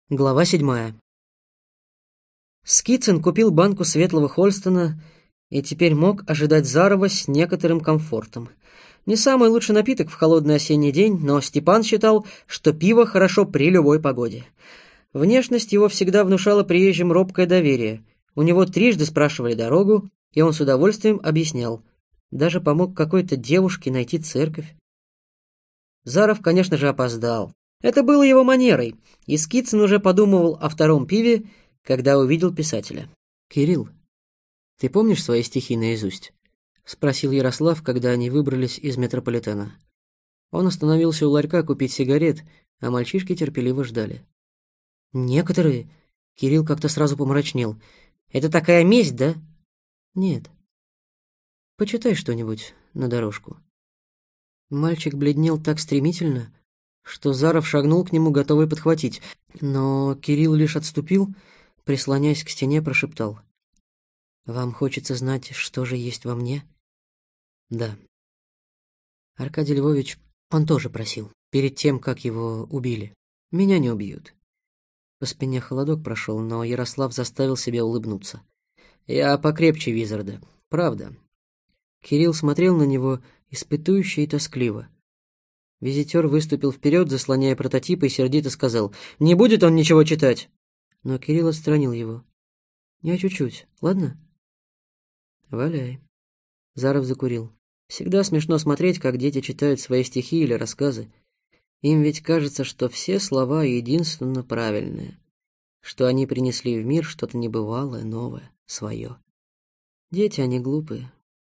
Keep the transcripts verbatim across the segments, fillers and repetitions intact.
Глава седьмая. Скитсон купил банку светлого Хольстона и теперь мог ожидать Зарова с некоторым комфортом. Не самый лучший напиток в холодный осенний день, но Степан считал, что пиво хорошо при любой погоде. Внешность его всегда внушала приезжим робкое доверие. У него трижды спрашивали дорогу, и он с удовольствием объяснял. Даже помог какой-то девушке найти церковь. Заров, конечно же, опоздал. Это было его манерой, и Скитсон уже подумывал о втором пиве, когда увидел писателя. «Кирилл, ты помнишь свои стихи наизусть?» — спросил Ярослав, когда они выбрались из метрополитена. Он остановился у ларька купить сигарет, а мальчишки терпеливо ждали. «Некоторые?» — Кирилл как-то сразу помрачнел. «Это такая месть, да?» «Нет. Почитай что-нибудь на дорожку». Мальчик бледнел так стремительно, что Заров шагнул к нему, готовый подхватить, но Кирилл лишь отступил, прислоняясь к стене, прошептал. «Вам хочется знать, что же есть во мне?» «Да». Аркадий Львович, он тоже просил, перед тем, как его убили. «Меня не убьют». По спине холодок прошел, но Ярослав заставил себя улыбнуться. «Я покрепче Визарда, правда». Кирилл смотрел на него испытующе и тоскливо. Визитер выступил вперед, заслоняя прототип, и сердито сказал: «Не будет он ничего читать!» Но Кирилл отстранил его. «Я чуть-чуть, ладно?» «Валяй». Заров закурил. Всегда смешно смотреть, как дети читают свои стихи или рассказы. Им ведь кажется, что все слова единственно правильные, что они принесли в мир что-то небывалое, новое, свое. Дети, они глупые.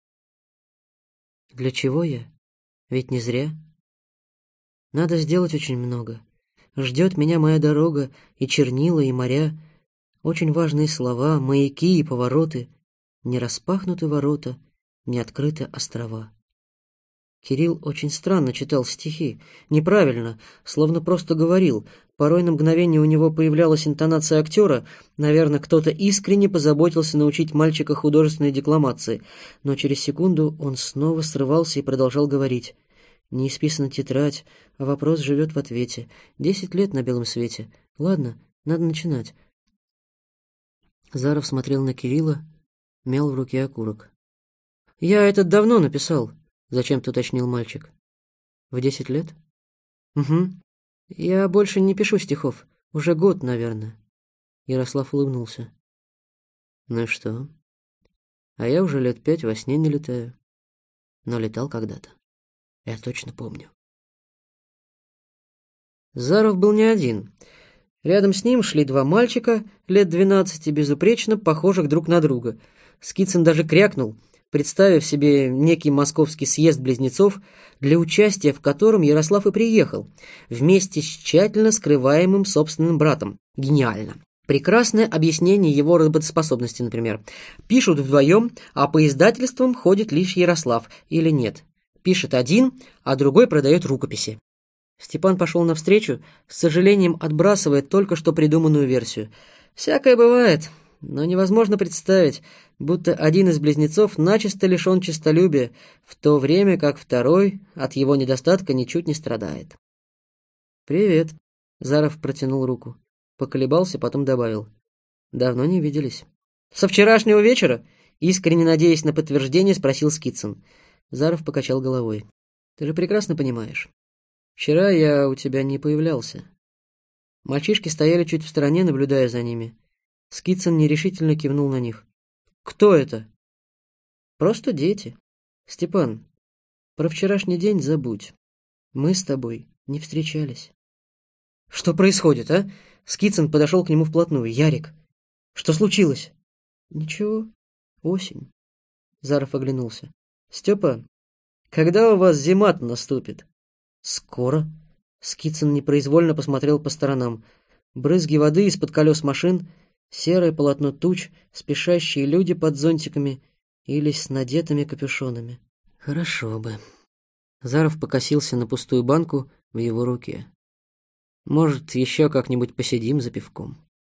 Для чего я? Ведь не зря. Надо сделать очень много. Ждет меня моя дорога, и чернила, и моря. Очень важные слова, маяки и повороты. Не распахнуты ворота, не открыты острова. Кирилл очень странно читал стихи. Неправильно, словно просто говорил. Порой на мгновение у него появлялась интонация актера. Наверное, кто-то искренне позаботился научить мальчика художественной декламации. Но через секунду он снова срывался и продолжал говорить. Не исписана тетрадь, а вопрос живет в ответе. Десять лет на белом свете. Ладно, надо начинать. Заров смотрел на Кирилла, мял в руке окурок. «Я это давно написал», — зачем-то уточнил мальчик. «В десять лет?» «Угу. Я больше не пишу стихов. Уже год, наверное». Ярослав улыбнулся. «Ну и что? А я уже лет пять во сне не летаю. Но летал когда-то. Я точно помню». Заров был не один. Рядом с ним шли два мальчика, лет двенадцати, безупречно похожих друг на друга. Скитсон даже крякнул, представив себе некий московский съезд близнецов, для участия в котором Ярослав и приехал, вместе с тщательно скрываемым собственным братом. Гениально. Прекрасное объяснение его работоспособности, например. Пишут вдвоем, а по издательствам ходит лишь Ярослав, или нет. Пишет один, а другой продает рукописи. Степан пошел навстречу, с сожалением отбрасывая только что придуманную версию. Всякое бывает, но невозможно представить, будто один из близнецов начисто лишен честолюбия, в то время как второй от его недостатка ничуть не страдает. «Привет», — Заров протянул руку. Поколебался, потом добавил. «Давно не виделись». «Со вчерашнего вечера?» — искренне надеясь на подтверждение, спросил Скитсон. Заров покачал головой. «Ты же прекрасно понимаешь. Вчера я у тебя не появлялся». Мальчишки стояли чуть в стороне, наблюдая за ними. Скитсон нерешительно кивнул на них. «Кто это?» «Просто дети. Степан, про вчерашний день забудь. Мы с тобой не встречались». «Что происходит, а?» Скитсон подошел к нему вплотную. «Ярик, что случилось?» «Ничего. Осень». Заров оглянулся. «Степа, когда у вас зима-то наступит?» «Скоро». Скитсон непроизвольно посмотрел по сторонам. Брызги воды из-под колес машин, серое полотно туч, спешащие люди под зонтиками или с надетыми капюшонами. «Хорошо бы». Заров покосился на пустую банку в его руке. «Может, еще как-нибудь посидим за пивком?»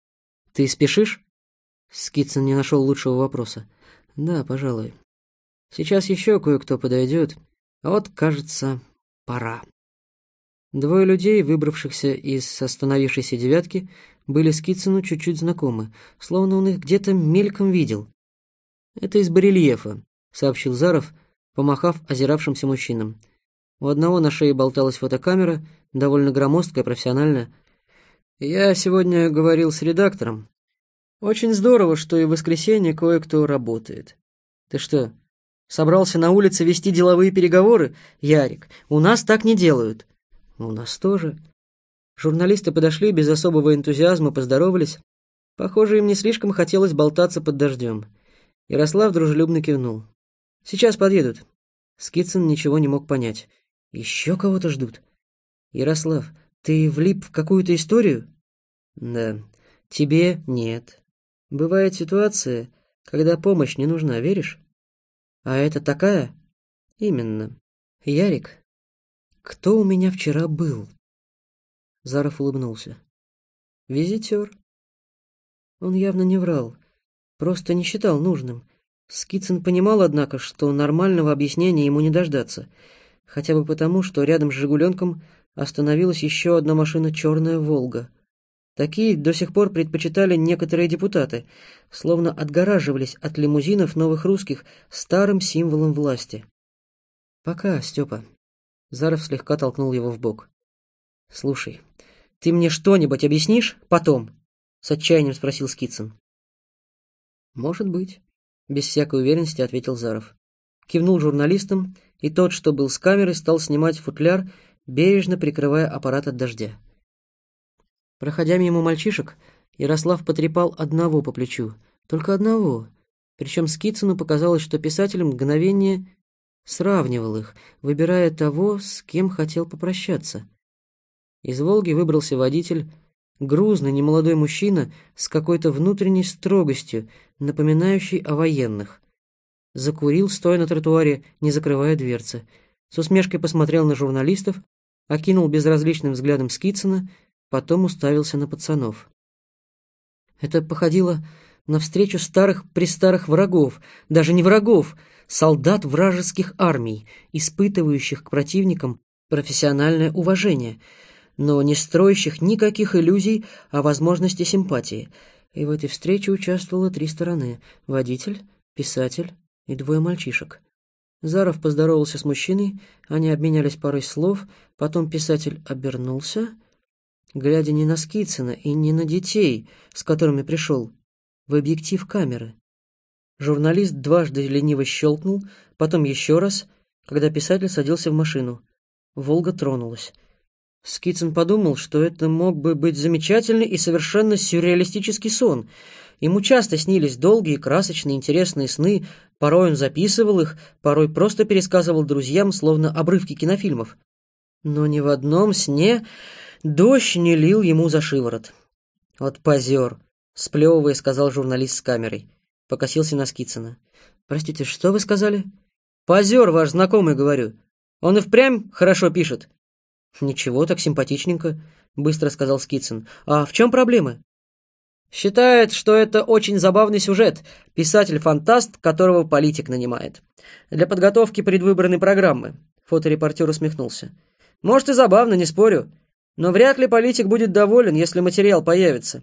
«Ты спешишь?» Скитсон не нашел лучшего вопроса. «Да, пожалуй. Сейчас еще кое-кто подойдет. А вот, кажется, пора». Двое людей, выбравшихся из остановившейся девятки, были Скицыну чуть-чуть знакомы, словно он их где-то мельком видел. «Это из барельефа», — сообщил Заров, помахав озиравшимся мужчинам. У одного на шее болталась фотокамера, довольно громоздкая, профессиональная. «Я сегодня говорил с редактором. Очень здорово, что и в воскресенье кое-кто работает. Ты что, собрался на улице вести деловые переговоры? Ярик, у нас так не делают». «У нас тоже». Журналисты подошли без особого энтузиазма, поздоровались. Похоже, им не слишком хотелось болтаться под дождем. Ярослав дружелюбно кивнул. «Сейчас подъедут». Скицын ничего не мог понять. «Еще кого-то ждут?» «Ярослав, ты влип в какую-то историю?» «Да. Тебе нет. Бывает ситуация, когда помощь не нужна, веришь?» «А это такая?» «Именно. Ярик, кто у меня вчера был?» Заров улыбнулся. «Визитер». Он явно не врал, просто не считал нужным. Скицын понимал, однако, что нормального объяснения ему не дождаться, хотя бы потому, что рядом с «Жигуленком» остановилась еще одна машина «Черная Волга». Такие до сих пор предпочитали некоторые депутаты, словно отгораживались от лимузинов новых русских старым символом власти. «Пока, Степа». Заров слегка толкнул его в бок. «Слушай, ты мне что-нибудь объяснишь потом?» — с отчаянием спросил Скицын. «Может быть», — без всякой уверенности ответил Заров. Кивнул журналистам, и тот, что был с камерой, стал снимать футляр, бережно прикрывая аппарат от дождя. Проходя мимо мальчишек, Ярослав потрепал одного по плечу, только одного, причем Скицыну показалось, что писатель мгновение сравнивал их, выбирая того, с кем хотел попрощаться. Из «Волги» выбрался водитель, грузный немолодой мужчина с какой-то внутренней строгостью, напоминающей о военных. Закурил, стоя на тротуаре, не закрывая дверцы. С усмешкой посмотрел на журналистов, окинул безразличным взглядом Скицына, потом уставился на пацанов. Это походило на встречу старых-престарых врагов, даже не врагов, солдат вражеских армий, испытывающих к противникам профессиональное уважение, но не строящих никаких иллюзий о возможности симпатии. И в этой встрече участвовало три стороны — водитель, писатель и двое мальчишек. Заров поздоровался с мужчиной, они обменялись парой слов, потом писатель обернулся, глядя не на Скицына и не на детей, с которыми пришел, в объектив камеры. Журналист дважды лениво щелкнул, потом еще раз, когда писатель садился в машину. «Волга» тронулась. Скицын подумал, что это мог бы быть замечательный и совершенно сюрреалистический сон. Ему часто снились долгие, красочные, интересные сны, порой он записывал их, порой просто пересказывал друзьям, словно обрывки кинофильмов. Но ни в одном сне дождь не лил ему за шиворот. «Вот позер», — сплевывая, сказал журналист с камерой. Покосился на Скицына. «Простите, что вы сказали?» «Позер, ваш знакомый, говорю. Он и впрямь хорошо пишет». «Ничего, так симпатичненько», — быстро сказал Скицын. «А в чем проблема?» «Считает, что это очень забавный сюжет, писатель-фантаст, которого политик нанимает. Для подготовки предвыборной программы», — фоторепортер усмехнулся. «Может и забавно, не спорю, но вряд ли политик будет доволен, если материал появится.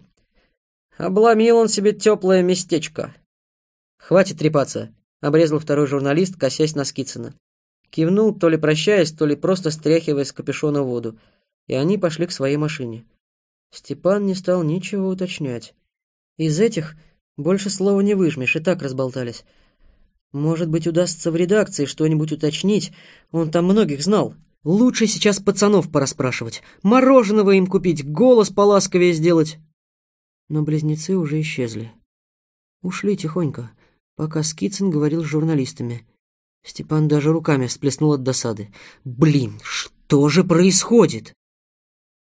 Обломил он себе теплое местечко». «Хватит трепаться», — обрезал второй журналист, косясь на Скицына. Кивнул, то ли прощаясь, то ли просто стряхивая с капюшона воду, и они пошли к своей машине. Степан не стал ничего уточнять. Из этих больше слова не выжмешь, и так разболтались. Может быть, удастся в редакции что-нибудь уточнить, он там многих знал. Лучше сейчас пацанов порасспрашивать, мороженого им купить, голос поласковее сделать. Но близнецы уже исчезли. Ушли тихонько, пока Скицын говорил с журналистами. Степан даже руками всплеснул от досады. «Блин, что же происходит?»